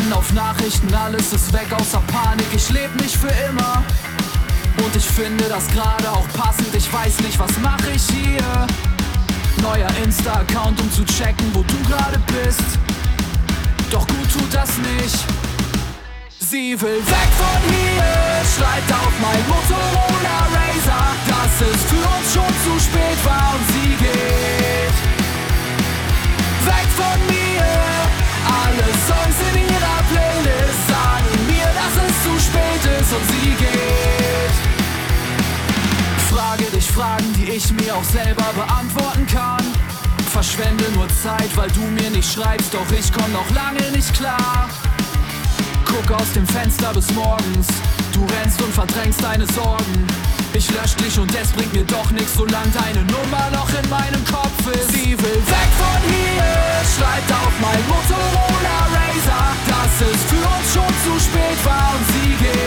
Antworten auf Nachrichten, alles ist weg außer Panik. Ich leb nicht für immer und ich finde das gerade auch passend. Ich weiß nicht, was mach ich hier? Neuer Insta-Account, um zu checken, wo du gerade bist. Doch gut tut das nicht. Sie will weg von hier, schreit auf mein Motorola Razr, dass es für uns schon zu spät war und sie geht weg von mir. Alle Songs in ihrer Playlist sagen mir, dass es zu spät ist und sie geht. Frage dich Fragen, die ich mir auch selber beantworten kann. Verschwende nur Zeit, weil du mir nicht schreibst, doch ich komm noch lange nicht klar. Guck aus dem Fenster bis morgens, du rennst und verdrängst deine Sorgen. Ich lösch dich und es bringt mir doch nichts, solange deine Nummer noch in meinem Kopf ist. Sie will weg von hier, schreibt auf mein Motorola Razr, dass es für uns schon zu spät war und sie geht